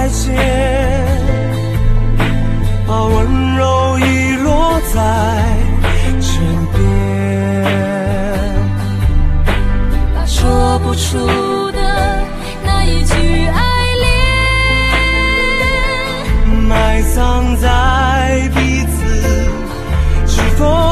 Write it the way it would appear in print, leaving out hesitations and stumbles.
见，把温柔遗落在枕边， 把说不出的那一句爱埋葬在彼此指缝。